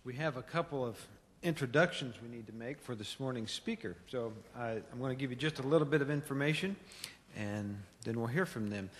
We have a couple of introductions we need to make for this morning's speaker. So I'm going to give you just a little bit of information, and then we'll hear from them.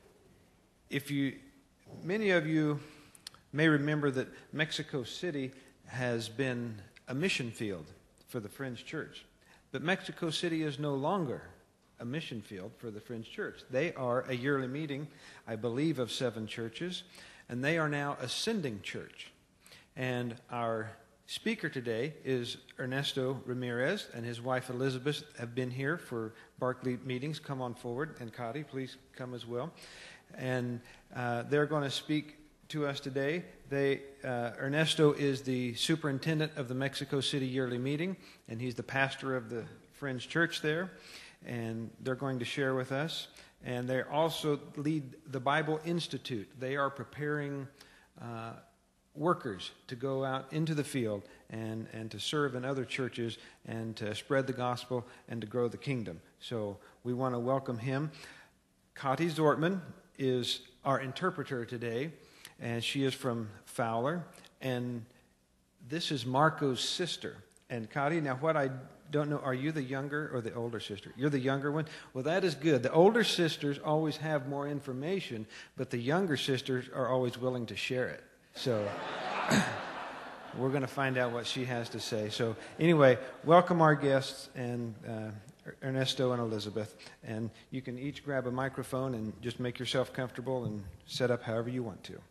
Many of you may remember that Mexico City has been a mission field for the Friends Church. But Mexico City is no longer a mission field for the Friends Church. They are a yearly meeting, I believe, of 7 churches, and they are now Ascending Church. And our speaker today is Ernesto Ramirez, and his wife Elizabeth have been here for Barclay meetings. Come on forward. And Kati, please come as well. And they're going to speak to us today. Ernesto is the superintendent of the Mexico City yearly meeting, and he's the pastor of the Friends Church there. And they're going to share with us. And they also lead the Bible Institute. They are preparing workers to go out into the field and to serve in other churches and to spread the gospel and to grow the kingdom. So we want to welcome him. Kati Zortman is our interpreter today, and she is from Fowler. And this is Marco's sister. And Kati, now what I don't know, are you the younger or the older sister? You're the younger one? Well, that is good. The older sisters always have more information, but the younger sisters are always willing to share it. So we're going to find out what she has to say. So anyway, welcome our guests, and Ernesto and Elizabeth. And you can each grab a microphone and just make yourself comfortable and set up however you want to.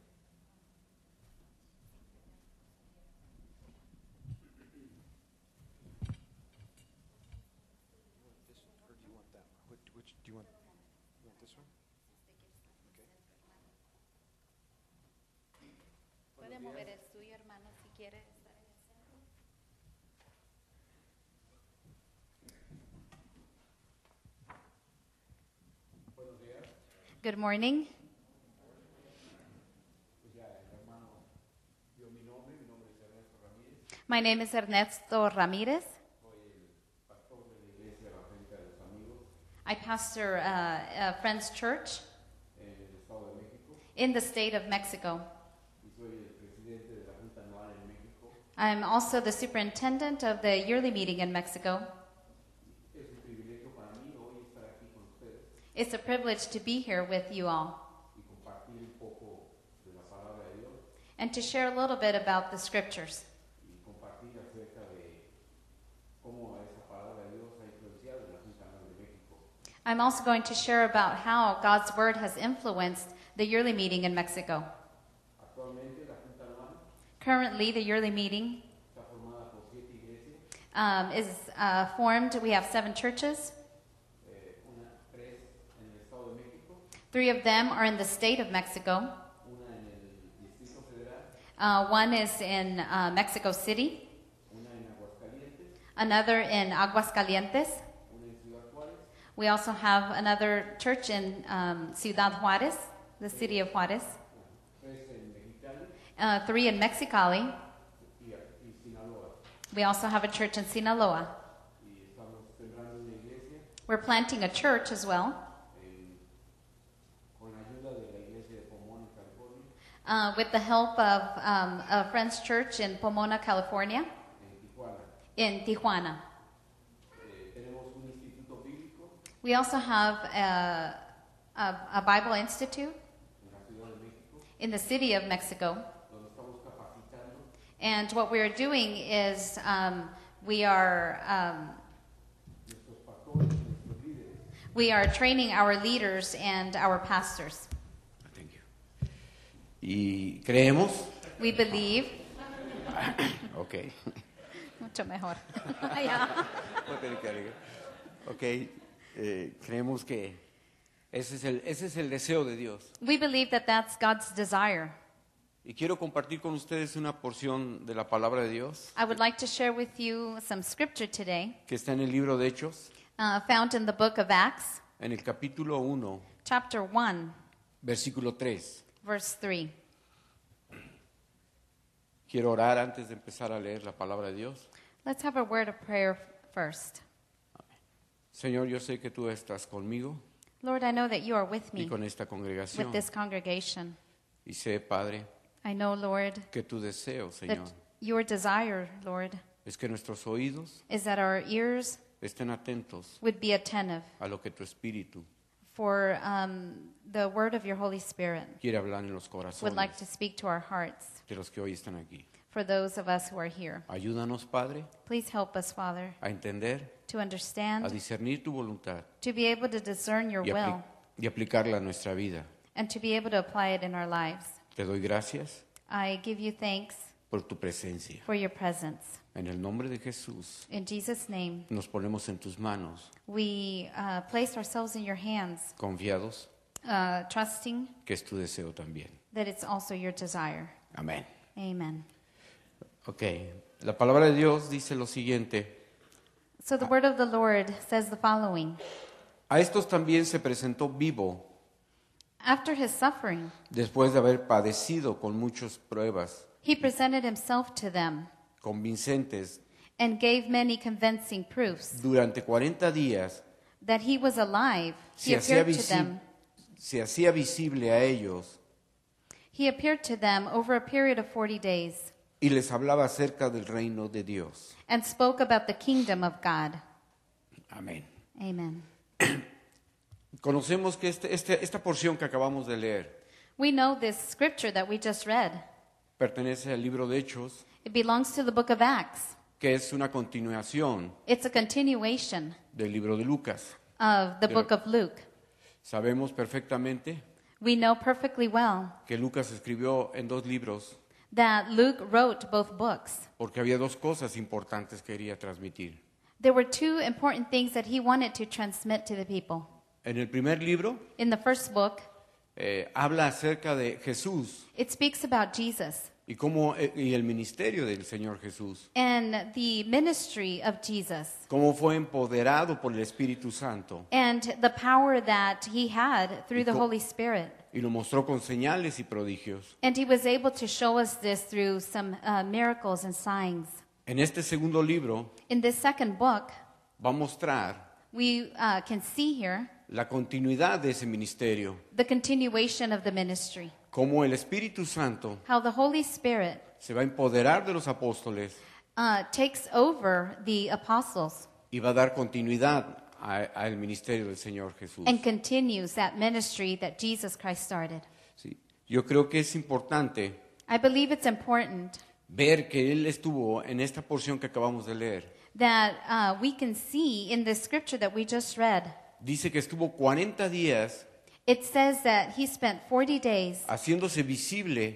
Good morning. My name is Ernesto Ramirez. I pastor a Friends Church in the state of Mexico. I'm also the superintendent of the yearly meeting in Mexico. It's a privilege to be here with you all and to share a little bit about the scriptures. I'm also going to share about how God's Word has influenced the yearly meeting in Mexico. Currently, the yearly meeting is formed. We have 7 churches. 3 of them are in the state of Mexico. One is in Mexico City. Another in Aguascalientes. We also have another church in Ciudad Juárez, the city of Juárez. 3 in Mexicali. We also have a church in Sinaloa. We're planting a church as well. With the help of a Friends Church in Pomona, California. In Tijuana. We also have a Bible Institute in the city of Mexico. And what we're doing is we are training our leaders and our pastors. Y creemos. We believe. Okay. Mucho mejor. Okay. Creemos que ese es el deseo de Dios. We believe that that's God's desire. Y quiero compartir con ustedes una porción de la palabra de Dios. I would like to share with you some scripture today. Que está en el libro de Hechos. Found in the book of Acts. En el capítulo 1. Chapter 1. Versículo 3. Verse 3. Quiero orar antes de empezar a leer la palabra de Dios. Let's have a word of prayer first. Señor, yo sé que tú estás conmigo. Lord, I know that you are with me. Y con esta congregación. With this congregation. Y sé, Padre, I know, Lord, que tu deseo, Señor, Your desire, Lord, es que nuestros oídos is that our ears estén atentos would be attentive a lo que tu Espíritu for the word of your Holy Spirit quiere hablar en los would corazones like to speak to our hearts de los que hoy están aquí. for those of us who are here. Ayúdanos, Padre, Please help us, Father, a entender, to a understand, discernir tu voluntad to be able to discern your y, will, y aplicarla a nuestra vida. and to be able to apply it in our lives. Te doy gracias I give you thanks por tu presencia. for your presence. En el nombre de Jesús, In Jesus' name, nos ponemos en tus manos, we place ourselves in your hands, confiados trusting que es tu deseo también. that it's also your desire. Amén. Amen. Ok, la palabra de Dios dice lo siguiente. So the word of the Lord says the following. A estos también se presentó vivo, After his suffering, después de haber padecido con muchas pruebas he presented himself to them convincentes and gave many convincing proofs durante 40 días, that he was alive. He appeared to them. se hacía visible a ellos He appeared to them over a period of 40 days y les hablaba acerca del reino de Dios. and spoke about the kingdom of God. Amén. Amen. Conocemos que esta porción que acabamos de leer We know this scripture that we just read. pertenece al libro de Hechos, It belongs to the book of Acts. que es una continuación It's a continuation del libro de Lucas. of the Pero- book of Luke. Sabemos perfectamente We know perfectly well que Lucas escribió en 2 libros that Luke wrote both books. porque había 2 cosas importantes que quería transmitir. There were 2 important things that he wanted to transmit to the people. En el primer libro In the first book, habla acerca de Jesús it speaks about Jesus y y el ministerio del Señor Jesús, and the ministry of Jesus cómo fue empoderado por el Espíritu Santo and the power that he had through the co- Holy Spirit. y lo mostró con señales y prodigios. And he was able to show us this through some miracles and signs. En este segundo libro In this second book, va a mostrar we can see here la continuidad de ese ministerio, the continuation of the ministry. cómo el Espíritu Santo How the Holy Spirit se va a empoderar de los apóstoles takes over the apostles y va a dar continuidad al ministerio del Señor Jesús. and continues that ministry that Jesus Christ started. Sí. Yo creo que es importante I believe it's important ver que Él estuvo en esta porción que acabamos de leer. that we can see in the scripture that we just read. Dice que estuvo 40 días It says that he spent 40 days haciéndose visible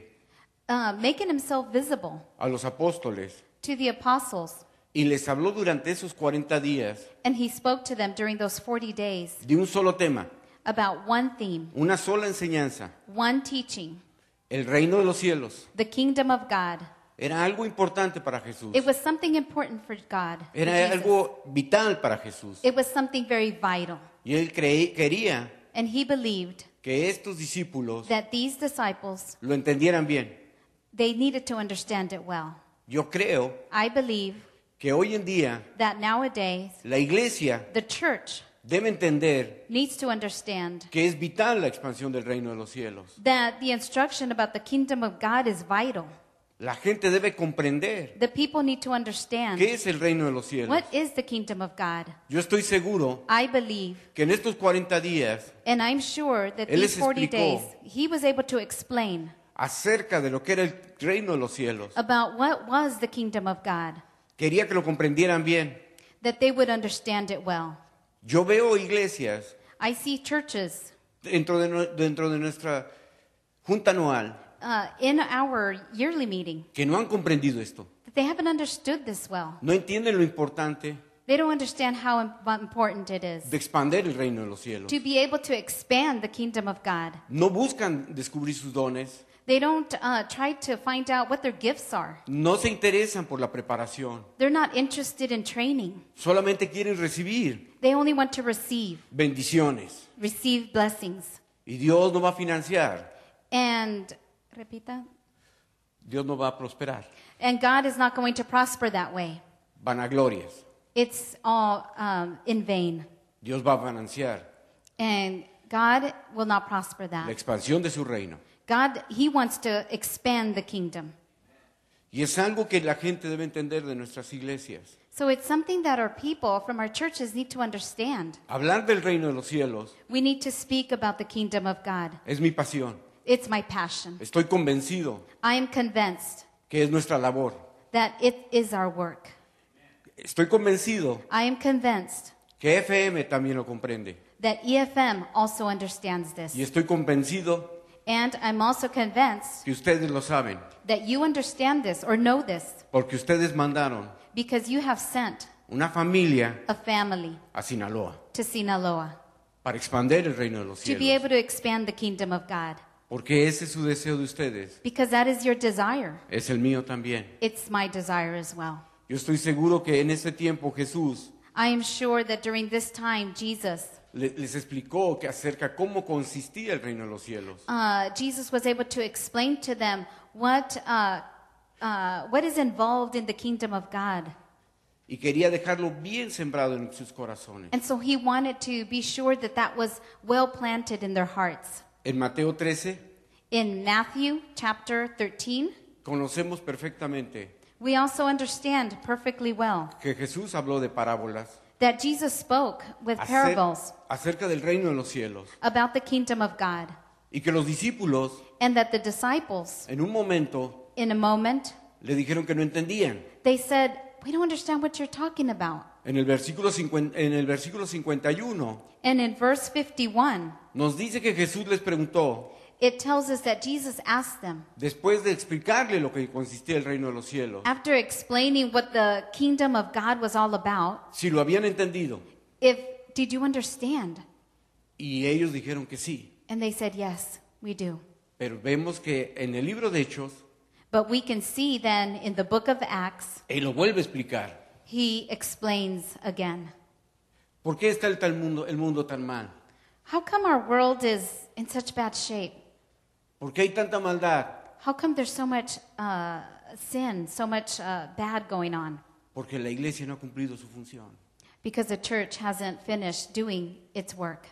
making himself visible a los apóstoles to the apostles, y les habló durante esos 40 días and he spoke to them during those 40 days de un solo tema, about one theme, una sola enseñanza, one teaching, el reino de los cielos. the kingdom of God. Era algo importante para Jesús. It was something important for God. for Era Jesus. algo vital para Jesús. It was something very vital. Y Él quería And he believed que estos discípulos that these disciples, lo entendieran bien. they needed to understand it well. Yo creo I believe que hoy en día that nowadays la iglesia the church debe entender needs to understand que es vital la expansión del reino de los cielos. that the instruction about the kingdom of God is vital. La gente debe comprender The people need to understand qué es el reino de los cielos. what is the kingdom of God. Yo estoy seguro I believe, que en estos 40 días and I'm sure that Él these les 40 days, explicó he was able to explain acerca de lo que era el reino de los cielos. about what was the kingdom of God, Quería que lo comprendieran bien. that they would understand it well. Yo veo iglesias I see churches dentro de nuestra junta anual in our yearly meeting que no han comprendido esto. that they haven't understood this well. No entienden lo importante They don't understand how important it is de expandir el reino de los cielos. to be able to expand the kingdom of God. No buscan descubrir sus dones. They don't try to find out what their gifts are. No se interesan por la preparación. They're not interested in training. Solamente quieren recibir They only want to receive blessings. Y Dios no va a financiar. And, repita, Dios no va a prosperar. and God is not going to prosper that way. Vanaglorias. It's all in vain. Dios va a financiar And God will not prosper la that. expansión de su reino. God, he wants to expand the kingdom. Y es algo que la gente debe entender de nuestras iglesias. So it's something that our people from our churches need to understand. Hablar del reino de los cielos We need to speak about the kingdom of God. es mi pasión. It's my passion. Estoy convencido I am convinced que es nuestra labor. that it is our work. Estoy convencido I am convinced que FM también lo comprende. that EFM also understands this. Y estoy convencido And I'm also convinced que ustedes lo saben, that you understand this or know this porque ustedes mandaron because you have sent una familia a family a Sinaloa to Sinaloa para expandir el reino de los to be cielos. able to expand the kingdom of God. Porque ese es su deseo de ustedes, Because that is your desire. es el mío también. It's my desire as well. Yo estoy seguro que en ese tiempo Jesús I am sure that during this time, Jesus les explicó que acerca cómo consistía el reino de los cielos. Jesus was able to explain to them what is involved in the kingdom of God. Y quería dejarlo bien sembrado en sus corazones. And so he wanted to be sure that that was well planted in their hearts. En Mateo 13 In Matthew chapter 13, conocemos perfectamente we also understand perfectly well que Jesús habló de parábolas that Jesus spoke with parables acerca del reino de los cielos about the kingdom of God, y que los discípulos and that the disciples, en un momento in a moment, le dijeron que no entendían. they said, "We don't understand what you're talking about." En el versículo 51 And in verse 51, nos dice que Jesús les preguntó, it tells us that Jesus asked them, después de explicarle lo que consistía el reino de los cielos, after explaining what the kingdom of God was all about, si lo habían entendido. did you understand? Y ellos dijeron que sí. And they said, yes, we do. Pero vemos que en el libro de Hechos, But we can see then in the book of Acts, Él lo vuelve a explicar. he explains again. ¿Por qué está el mundo tan mal? How come our world is in such bad shape? ¿Por qué hay tanta maldad? How come there's so much sin, so much bad going on? Porque la iglesia no ha cumplido su función. Because the church hasn't finished doing its work.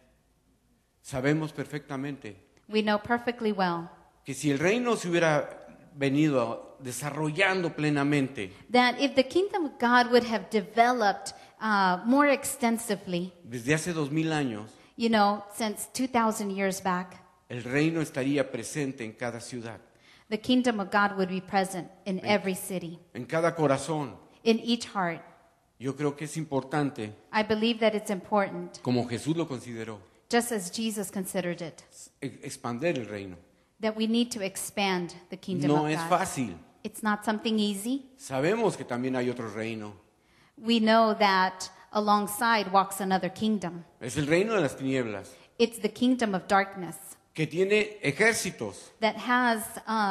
Sabemos perfectamente We know perfectly well que si el reino se hubiera venido desarrollando plenamente that if the kingdom of God would have developed more extensively, desde hace 2000 años, you know, since 2,000 years back, el reino estaría presente en cada ciudad, the kingdom of God would be present in every city, en cada corazón. in each heart. Yo creo que es importante, I believe that it's important, como Jesús lo consideró, just as Jesus considered it, expandir el reino. that we need to expand the kingdom No of es God. fácil. It's not something easy. Sabemos que también hay otro reino. We know that alongside walks another kingdom. Es el reino de las tinieblas, It's the kingdom of darkness que tiene ejércitos. that has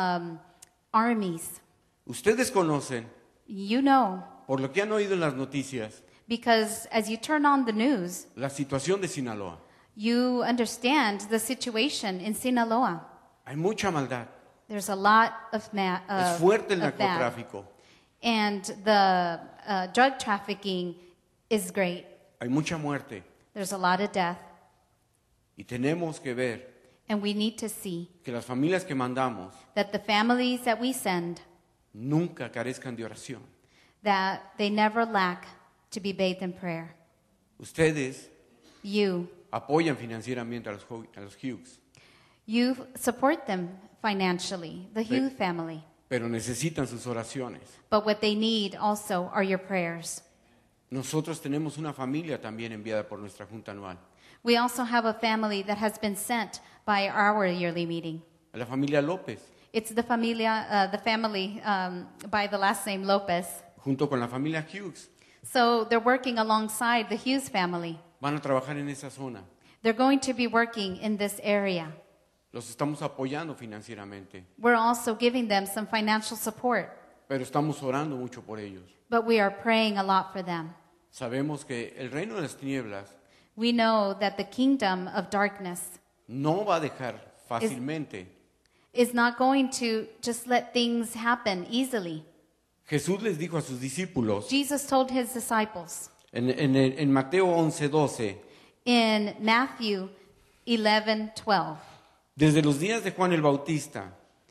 armies. Ustedes conocen, You know, por lo que han oído en las noticias, because as you turn on the news, la situación de Sinaloa. you understand the situation in Sinaloa. Hay mucha maldad. There's a lot of Es fuerte el of bad. narcotráfico. And the drug trafficking is great. Hay mucha muerte. There's a lot of death. Y tenemos que ver And we need to see que las familias que mandamos that the families that we send, nunca carezcan de oración. that they never lack to be bathed in prayer. Ustedes You apoyan financieramente a los Hughes, You support them financially, the Hughes family. pero necesitan sus oraciones. But what they need also are your prayers. Nosotros tenemos una familia también enviada por nuestra junta anual, We also have a family that has been sent by our yearly meeting. a la familia López, It's the family by the last name Lopez. junto con la familia Hughes. So they're working alongside the Hughes family. Van a trabajar en esa zona. They're going to be working in this area. Los estamos apoyando financieramente, We're also giving them some financial support, pero estamos orando mucho por ellos. but we are praying a lot for them. Sabemos que el reino de las tinieblas We know that the kingdom of darkness no va a dejar fácilmente. is not going to just let things happen easily. Jesús les dijo a sus discípulos Jesus told his disciples en Mateo 11:12, in Matthew 11:12, desde los días de Juan el Bautista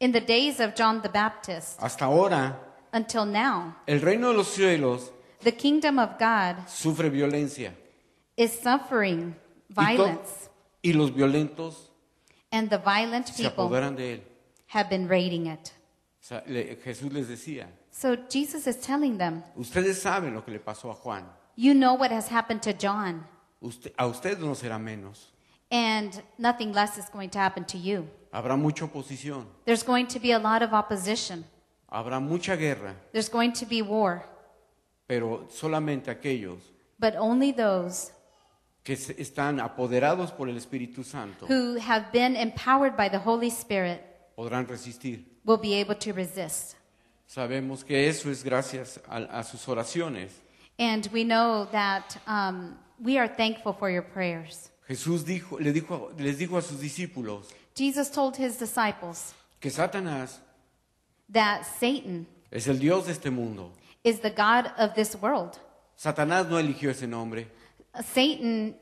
In the days of John the Baptist, hasta ahora, until now, el reino de los cielos the kingdom of God sufre violencia. is suffering Y, to- violence, y los violentos and the violent se people apoderan de él. have been raiding it. O sea, Jesús les decía, So Jesus is telling them, ustedes saben lo que le pasó a Juan. you know what has happened to John, A usted no será menos. and nothing less is going to happen to you. Habrá mucha oposición, There's going to be a lot of opposition. habrá mucha guerra, There's going to be war, pero solamente aquellos but only those que están apoderados por el Espíritu Santo who have been empowered by the Holy Spirit podrán resistir. will be able to resist. Sabemos que eso es gracias a sus oraciones. And we know that we are thankful for your prayers. Jesús les dijo a sus discípulos Jesus told his disciples que Satanás that Satan es el Dios de este mundo. is the God of this world. Satanás no eligió ese nombre. Satan,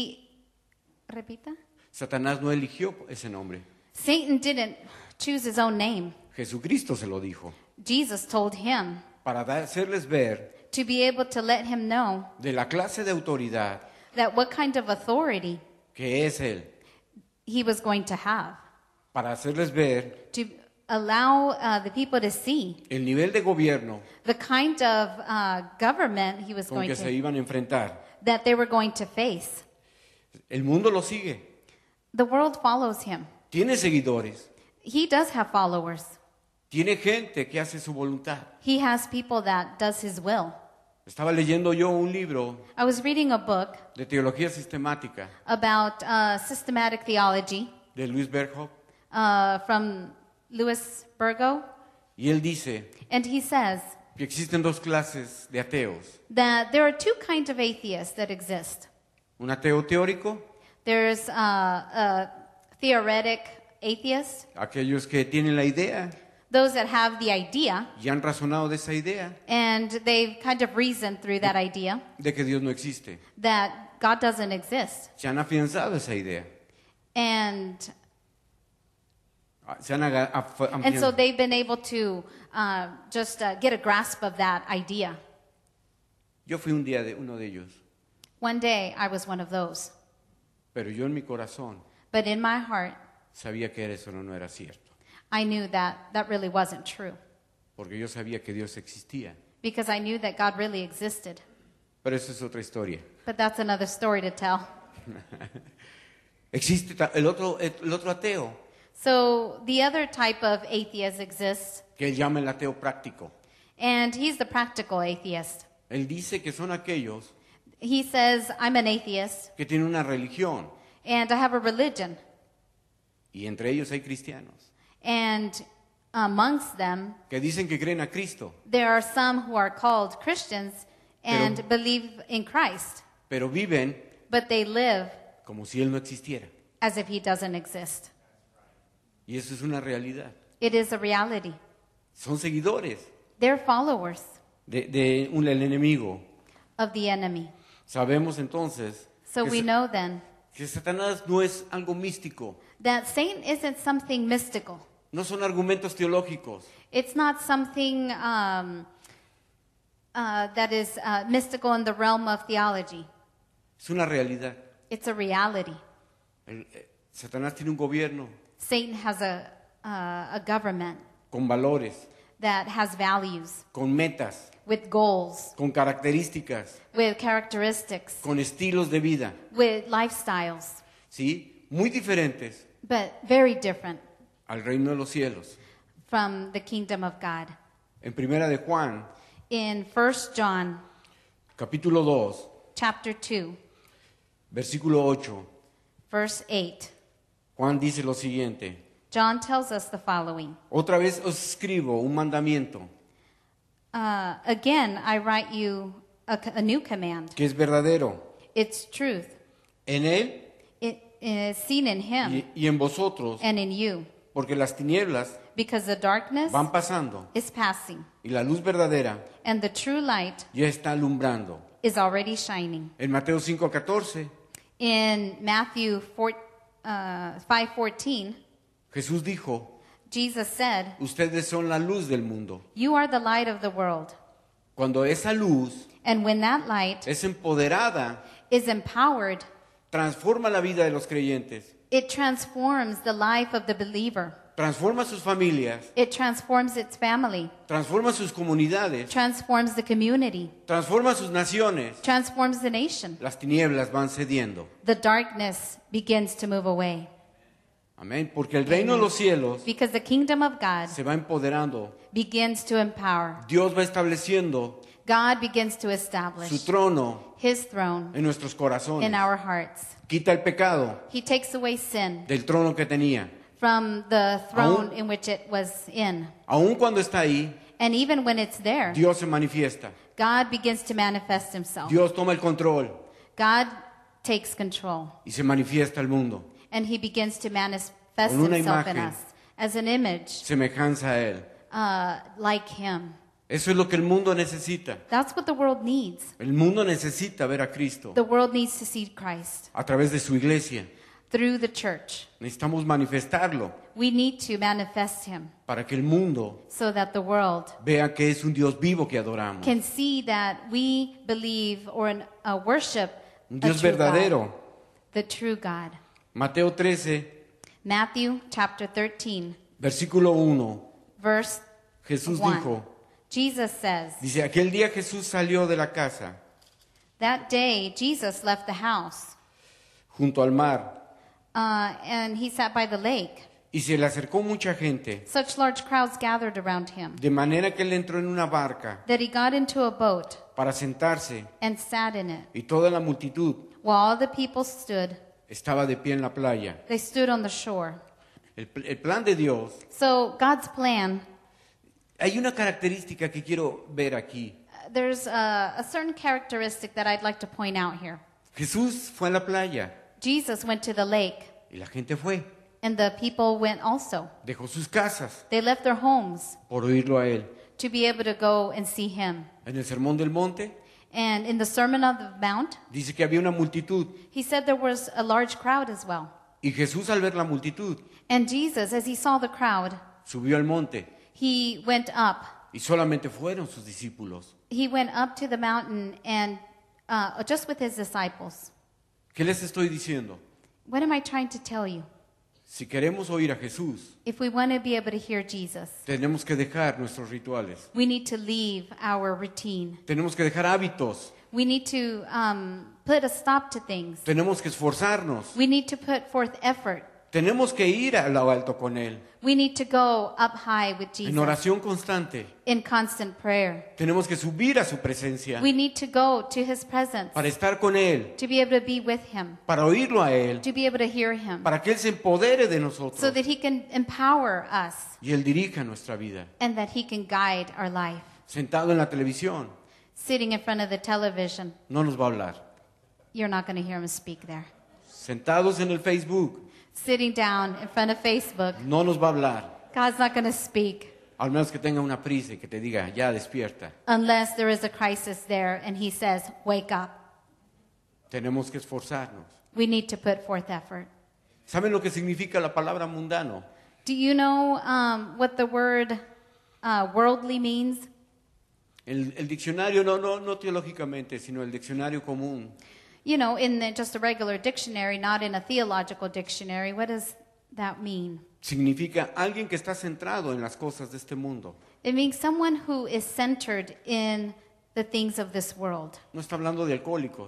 repita? Satanás no eligió ese nombre. Satan didn't choose his own name. Jesucristo se lo dijo. Jesus told him Para hacerles ver to be able to let him know de la clase de autoridad that what kind of authority que es Él. he was going to have, Para hacerles ver to allow the people to see el nivel de gobierno the kind of government he was con going que se to, iban a enfrentar. that they were going to face. El mundo lo sigue. The world follows him. Tiene seguidores. He does have followers. Tiene gente que hace su voluntad. He has people that does his will. Estaba leyendo yo un libro I was reading a book de teología sistemática about systematic theology de Luis Berghoff from Louis Burgo, y él dice and he says que existen dos clases de ateos. that there are two kinds of atheists that exist. Un ateo teórico, There's a theoretic atheist, aquellos que tienen la idea those that have the idea, y han razonado de esa idea and they've kind of reasoned through that idea de que Dios no existe. that God doesn't exist. Se han afianzado esa idea. And Se han And so they've been able to just get a grasp of that idea. Yo fui un día de uno de ellos, One day I was one of those. pero yo en mi corazón But in my heart, sabía que eso no era cierto, I knew that that really wasn't true. porque yo sabía que Dios existía. Because I knew that God really existed. Pero eso es otra historia. But that's another story to tell. Existe el otro ateo, So the other type of atheist exists, que él llama el ateo práctico. and he's the practical atheist. Él dice que son aquellos He says, I'm an atheist, que tienen una religión, and I have a religion. y entre ellos hay cristianos, And amongst them, que dicen que creen a Cristo, there are some who are called Christians and Pero- believe in Christ, pero viven but they live como si Él no existiera. as if he doesn't exist. Y eso es una realidad. It is a reality. Son seguidores They're followers del enemigo. of the enemy. Sabemos entonces So we know then que Satanás no es algo místico, that Satan isn't something mystical. no son argumentos teológicos, It's not something that is mystical in the realm of theology. es una realidad. It's a reality. Satanás tiene un gobierno Satan has a government con valores, that has values, con metas, with goals, con características, with characteristics, con estilos de vida, with lifestyles, ¿sí? Muy diferentes but very different al reino de los cielos. from the kingdom of God. En Primera de Juan, In 1 John capítulo 2, chapter 2, versículo 8, verse 8, Juan dice lo siguiente: John tells us the following. otra vez os escribo un mandamiento Again, I write you a new command. que es verdadero It's truth. en él It is seen in him y en vosotros, and in you, porque las tinieblas because the darkness van pasando is passing y la luz verdadera and the true light ya está alumbrando. is already shining. En Mateo 5:14, In Matthew 5:14, Jesús dijo: Jesus said, ustedes son la luz del mundo. "You are the light of the world." Cuando esa luz And when that light es empoderada, is empowered, transforma la vida de los creyentes, it transforms the life of the believer. transforma sus familias, It transforms its family, transforma sus comunidades, transforms the community, transforma sus naciones. transforms the nation. Las tinieblas van cediendo. The darkness begins to move away. Amén. Porque el reino de los cielos Because the kingdom of God se va empoderando. begins to empower. Dios va estableciendo God begins to su establish trono his throne en nuestros corazones. in our hearts. Quita el pecado He takes away sin del trono que tenía. from the throne Aún- in which it was in. Aun cuando está ahí, And even when it's there, Dios se manifiesta. God begins to manifest himself. Dios toma el control God takes control. y se manifiesta al mundo. And he begins to manifest Con una himself in imagen. us as an image Semejanza a Él. like him. Eso es lo que el mundo necesita. That's what the world needs. El mundo necesita ver a Cristo The world needs to see Christ a través de su iglesia. through the church. Necesitamos manifestarlo We need to manifest him para que el mundo so that the world vea que es un Dios vivo que adoramos. can see that we believe or worship Un a Dios true verdadero. God, the true God. Mateo 13, Matthew chapter 13, versículo 1. verse Jesús 1. dijo, Jesus says, dice, aquel día Jesús salió de la casa that day Jesus left the house junto al mar and he sat by the lake. y se le acercó mucha gente, Such large crowds gathered around him de manera que él entró en una barca that he got into a boat para sentarse and sat in it. y toda la multitud While all the people stood, estaba de pie en la playa. they stood on the shore. El plan de Dios, So God's plan, hay una característica que quiero ver aquí. there's a certain characteristic that I'd like to point out here. Jesús fue a la playa Jesus went to the lake, y la gente fue, and the people went also. dejó sus casas They left their homes por oírlo a él. to be able to go and see him. En el Sermón del Monte And in the Sermon on the Mount, dice que había una multitud he said there was a large crowd as well. y Jesús al ver la multitud And Jesus, as he saw the crowd, subió al monte he went up. y solamente fueron sus discípulos. He went up to the mountain and just with his disciples. ¿Qué les estoy diciendo? What am I trying to tell you? Si queremos oír a Jesús, If we want to be able to hear Jesus, tenemos que dejar nuestros rituales. we need to leave our routine. Tenemos que dejar hábitos. We need to put a stop to things. Tenemos que esforzarnos. We need to put forth effort. Tenemos que ir a lo alto con Él. We need to go up high with En Jesus oración constante. in constant prayer. Tenemos que subir a su presencia We need to go to his presence para estar con Él, to be able to be with him, para oírlo a Él, to be able to hear him, para que Él se empodere de so nosotros that he can empower us y Él dirija nuestra vida. and that he can guide our life. Sentado en la televisión, Sitting in front of the television, no nos va a hablar. you're not going to hear him speak there. Sentados en el Facebook, Sitting down in front of Facebook, no nos va a hablar. God's not going to speak Al menos que tenga una prisa y que te diga, ya despierta. unless there is a crisis there and he says, wake up. Tenemos que esforzarnos. We need to put forth effort. ¿Saben lo que significa la palabra mundano? Do you know what the word worldly means? El diccionario, no teológicamente, sino el diccionario común. You know, in just a regular dictionary, not in a theological dictionary, what does that mean? Significa alguien que está centrado en las cosas de este mundo. It means someone who is centered in the things of this world. No está hablando de alcohólicos.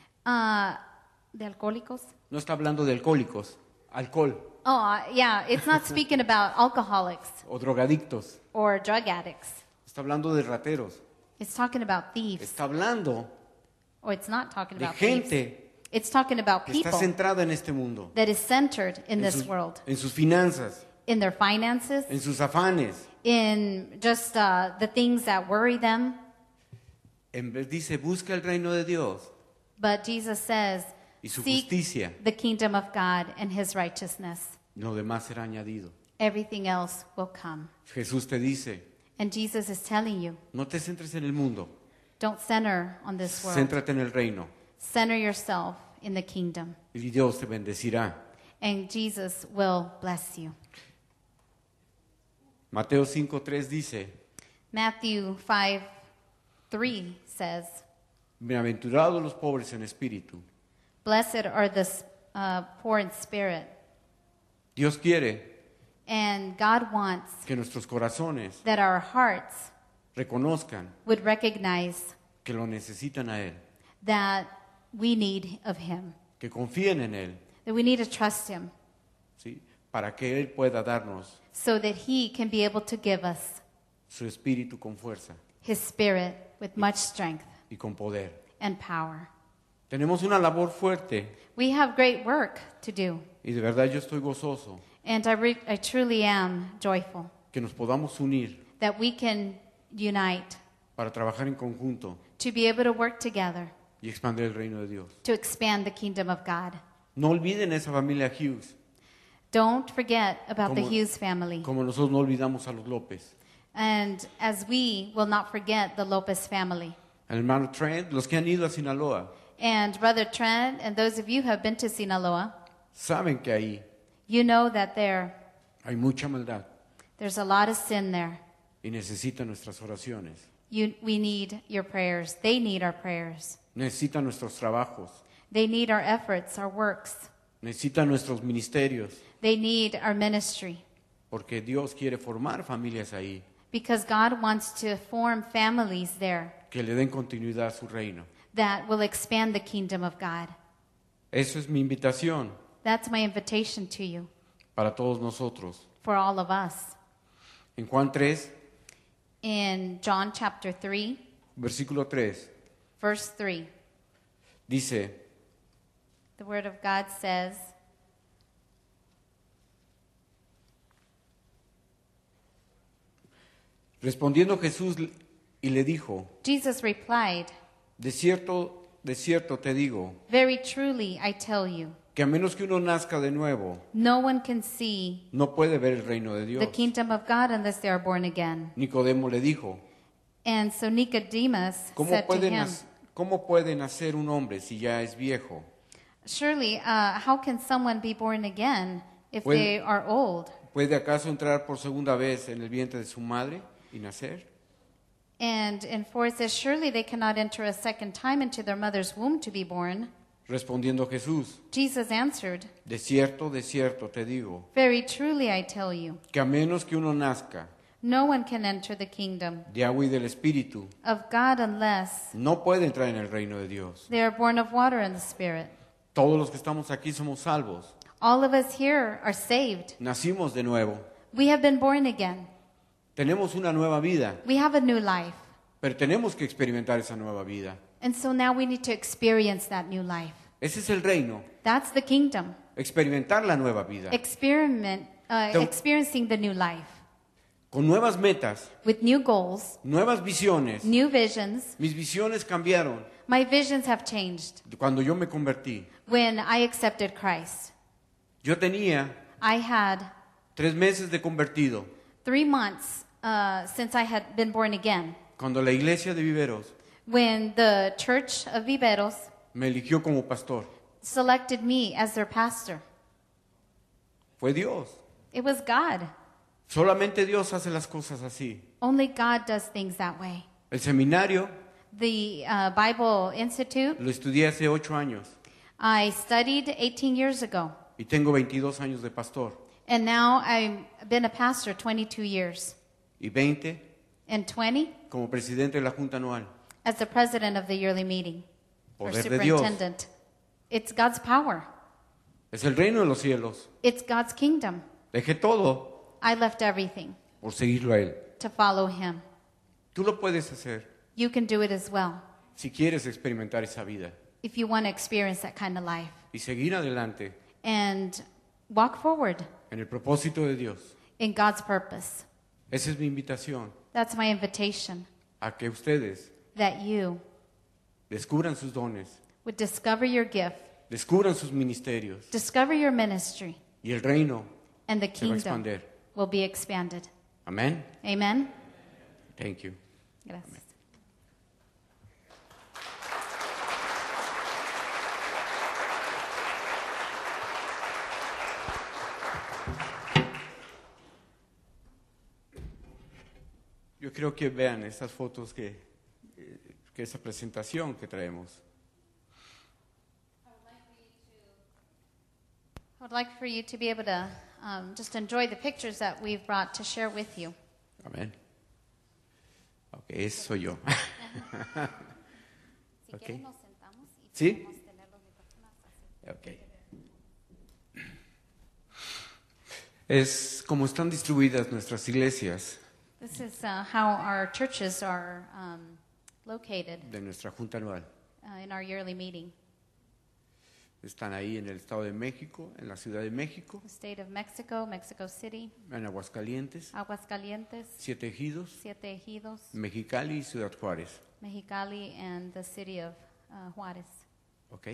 ¿De alcohólicos? No está hablando de alcohólicos. Alcohol Oh, yeah, it's not speaking about alcoholics o drogadictos. or drug addicts. Está hablando de rateros. It's talking about thieves. Está hablando Or it's not talking de about thieves. gente It's talking about que está people centrada en este mundo. that is centered in this world, En sus finanzas, in their finances, en sus afanes. in just the things that worry them. En vez dice, busca el reino de Dios But Jesus says, y su seek justicia. the kingdom of God and his righteousness. Lo demás será añadido. Everything else will come. Jesús te dice, And Jesus is telling you, no te centres en el mundo, don't center on this world. céntrate en el reino Center yourself in the kingdom. y Dios te bendecirá. And Jesus will bless you. Mateo 5:3 dice, Matthew 5:3 says, bienaventurados los pobres en espíritu. "Blessed are the poor in spirit." Dios quiere And God wants que nuestros corazones that our hearts reconozcan would recognize que lo necesitan a Él, that we need of Him, que confíen en Él, that we need to trust Him ¿sí? Para que Él pueda darnos so that He can be able to give us su espíritu con fuerza His Spirit with much strength y con poder. and power. Tenemos una labor fuerte We have great work to do, y de verdad yo estoy gozoso and I truly am joyful que nos podamos unir that we can unite para trabajar en conjunto to be able to work together y expandir el reino de Dios. to expand the kingdom of God. No olviden esa familia Hughes, Don't forget about the Como- Hughes family. como nosotros no olvidamos a los López. And as we will not forget the Lopez family. Al hermano Trent, los que han ido a Sinaloa, And Brother Trent, and those of you who have been to Sinaloa, saben que ahí you know that hay mucha maldad there's a lot of sin there. y necesitan nuestras oraciones, We need your prayers. They need our prayers. necesitan nuestros trabajos, They need our efforts, our works. necesitan nuestros ministerios, They need our ministry. porque Dios quiere formar familias ahí, Because God wants to form families there que le den continuidad a su reino. that will expand the kingdom of God. Eso es mi invitación That's my invitation to you, para todos nosotros. for all of us. En Juan 3, In John chapter 3, versículo 3, verse 3, dice, the word of God says, respondiendo Jesús y le dijo, Jesus replied, de cierto te digo, "Very truly I tell you, que a menos que uno nazca de nuevo, no one can see no puede ver el reino de Dios. the kingdom of God unless they are born again." Nicodemo le dijo, And so Nicodemus ¿cómo said to puede, him, ¿cómo puede nacer un hombre si ya es viejo? "Surely, how can someone be born again if Well- they are old? ¿Puede acaso entrar por segunda vez en el vientre de su madre y nacer? And in 4 it says, "Surely they cannot enter a second time into their mother's womb to be born." Respondiendo Jesús, Jesus answered, de cierto te digo, "Very truly I tell you, que a menos que uno nazca no one can enter the kingdom de agua y del Espíritu, of God unless no puede entrar en el reino de Dios. they are born of water and the Spirit." Todos los que estamos aquí somos salvos. All of us here are saved. Nacimos de nuevo. We have been born again. Tenemos una nueva vida, We have a new life. pero tenemos que experimentar esa nueva vida. And so now we need to experience that new life. Ese es el reino, That's the kingdom. experimentar la nueva vida. Experiencing the new life Con nuevas metas, with new goals, nuevas visiones. new visions. Mis visiones cambiaron My visions have changed cuando yo me convertí. when I accepted Christ. Yo tenía I had 3 meses de convertido three months since I had been born again, cuando la iglesia de Viveros when the Church of Viveros me eligió como pastor. selected me as their pastor. Fue Dios. It was God. Solamente Dios hace las cosas así. Only God does things that way. El seminario The Bible Institute, lo estudié hace 8 años I studied 18 years ago, y tengo 22 años de pastor and now I've been a pastor 22 years, y 20 and 20 como presidente de la Junta Anual. as the president of the yearly meeting, or Poder de Dios. superintendent. It's God's power. Es el reino de los cielos. It's God's kingdom. Dejé todo I left everything por seguirlo a Él. to follow him. Tú lo puedes hacer You can do it as well si quieres experimentar esa vida if you want to experience that kind of life y seguir adelante and walk forward en el propósito de Dios. in God's purpose. Esa es mi invitación That's my invitation, a que ustedes that you descubran sus dones, would discover your gift, descubran sus ministerios discover your ministry, y el reino and the se va a kingdom expandir. will be expanded. Amén. Amen. Thank you. Gracias. quiero que vean estas fotos que esa presentación que traemos. I would like for you to be able to just enjoy the pictures that we've brought to share with you. Amén. Ok, eso soy yo. Si Ok. quieren nos sentamos y ¿Sí? podemos tener los micrófonos así. Ok. Es como están distribuidas nuestras iglesias This is how our churches are located de nuestra junta anual. in our yearly meeting. Están ahí en el Estado de México, en la Ciudad de México, The state of Mexico, Mexico City, en Aguascalientes, Aguascalientes, Siete Ejidos, Siete Ejidos, Mexicali y Ciudad Juárez. Mexicali, and the city of Juárez. ¿Ok?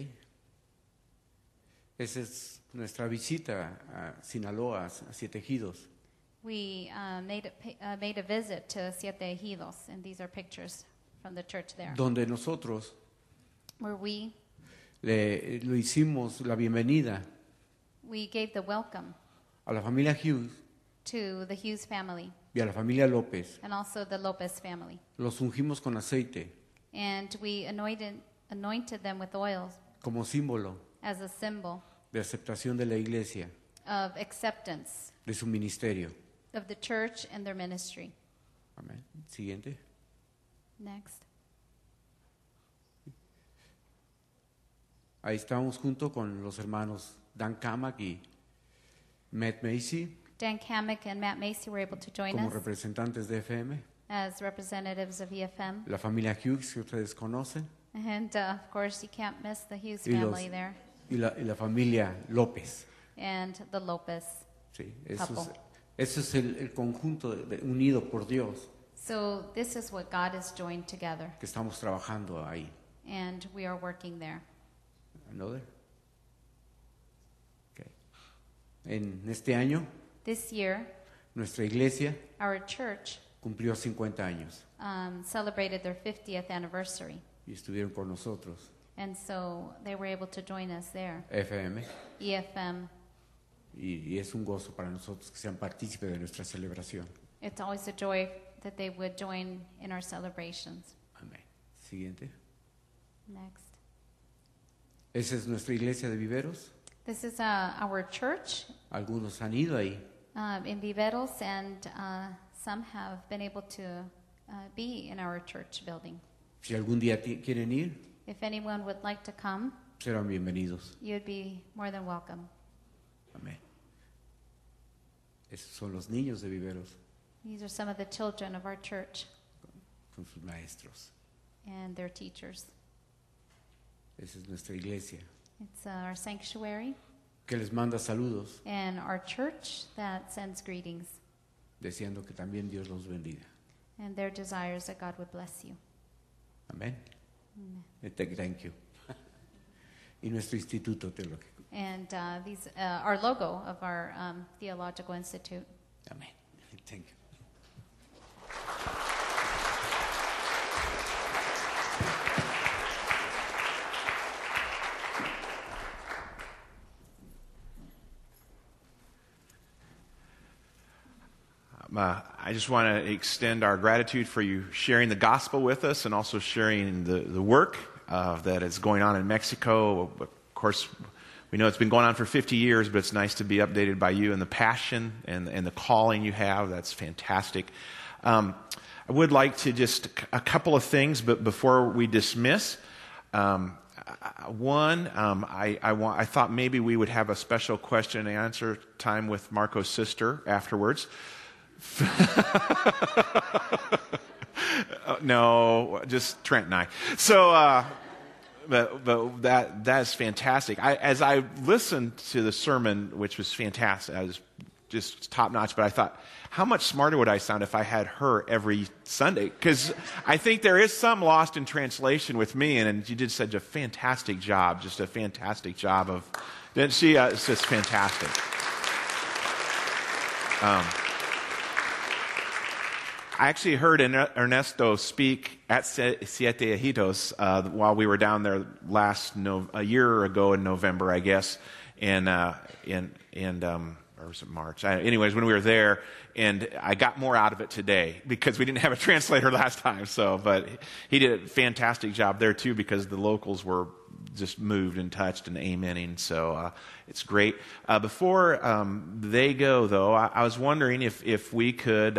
Esa es nuestra visita a Sinaloa, a Siete Ejidos. We made a visit to Siete Ejidos, and these are pictures from the church there, Donde nosotros where we lo hicimos la bienvenida gave the welcome a la familia Hughes to the Hughes family y a la familia López. and also the Lopez family. Los ungimos con aceite And we anointed them with oils como símbolo as a symbol de aceptación de la iglesia, of acceptance de su ministerio. of the church and their ministry. Amén. Siguiente. Next. Ahí estamos junto con los hermanos Dan Kamak y Matt Macy Dan Kamek and Matt Macy were able to join como us representantes de FM, as representatives of EFM. la familia Hughes que ustedes conocen And of course, you can't miss the Hughes y, family there y la familia López. and the Lopez. Sí, eso Couple. es el conjunto unido por Dios So this is what God has joined together, que estamos trabajando ahí. and we are working there. Another. Okay. En este año, This year, nuestra iglesia our church cumplió 50 años celebrated their 50th anniversary, y estuvieron con nosotros, and so they were able to join us there. FM, EFM, y es un gozo para nosotros que sean partícipes de nuestra celebración. it's always a joy that they would join in our celebrations. Amén. Siguiente. Next. Esa es nuestra iglesia de Viveros. This is our church Algunos han ido ahí. in Viveros, and some have been able to be in our church building. Si algún día quieren ir, If anyone would like to come, serán bienvenidos. you'd be more than welcome. Amén. Esos son los niños de Viveros These are some of the children of our church con sus maestros. and their teachers. Esa es nuestra iglesia It's our sanctuary que les manda saludos, and our church that sends greetings, deseando que también Dios los bendiga. and their desires that God would bless you. Amén. Thank you. Y nuestro instituto teológico. And these our logo of our theological institute. Amén. Thank you. I just want to extend our gratitude for you sharing the gospel with us and also sharing the work that is going on in Mexico. Of course, we know it's been going on for 50 years, but it's nice to be updated by you and the passion and the calling you have. That's fantastic. I would like to just a couple of things, but before we dismiss, one, I thought maybe we would have a special question and answer time with Marco's sister afterwards. No, just Trent and I. So, but that's fantastic. As I listened to the sermon, which was fantastic, I was just top notch. But I thought, how much smarter would I sound if I had her every Sunday? Because I think there is some lost in translation with me, and you did such a fantastic job, just a fantastic job of. Didn't she? It's just fantastic. I actually heard Ernesto speak at Siete Ejidos while we were down there a year ago in November, I guess, or or was it March? Anyways, when we were there, and I got more out of it today because we didn't have a translator last time. So, but he did a fantastic job there too because the locals were just moved and touched and amening. So it's great. Before they go, though, I was wondering if we could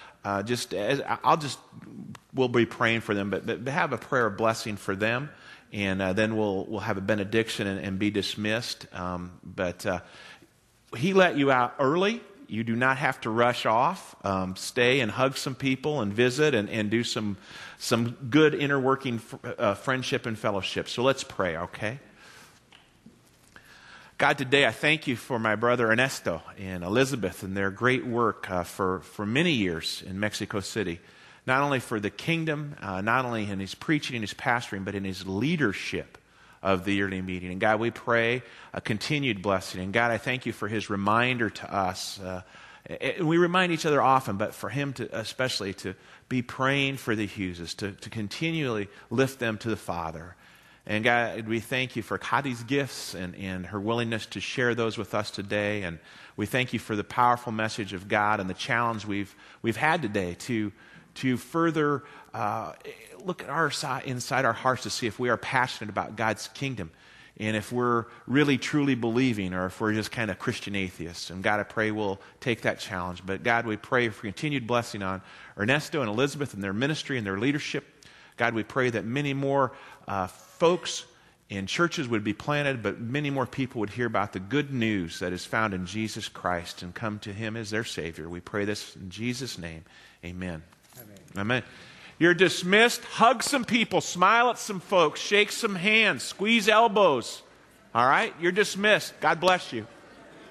we'll be praying for them, but have a prayer of blessing for them. And then we'll have a benediction and be dismissed. But he let you out early. You do not have to rush off. Stay and hug some people and visit and do some good inner working friendship and fellowship. So let's pray, okay? God, today I thank you for my brother Ernesto and Elizabeth and their great work for many years in Mexico City. Not only for the kingdom, not only in his preaching and his pastoring, but in his leadership of the yearly meeting. And God, we pray a continued blessing. And God, I thank you for his reminder to us. And we remind each other often, but for him to especially to be praying for the Hugheses, to continually lift them to the Father. And God, we thank you for Kadi's gifts and her willingness to share those with us today. And we thank you for the powerful message of God and the challenge we've had today to further look at inside our hearts to see if we are passionate about God's kingdom and if we're really truly believing or if we're just kind of Christian atheists. And God, I pray we'll take that challenge. But God, we pray for continued blessing on Ernesto and Elizabeth and their ministry and their leadership. God, we pray that many more folks in churches would be planted, but many more people would hear about the good news that is found in Jesus Christ and come to him as their Savior. We pray this in Jesus' name. Amen. Amen. You're dismissed. Hug some people. Smile at some folks. Shake some hands. Squeeze elbows. All right? You're dismissed. God bless you.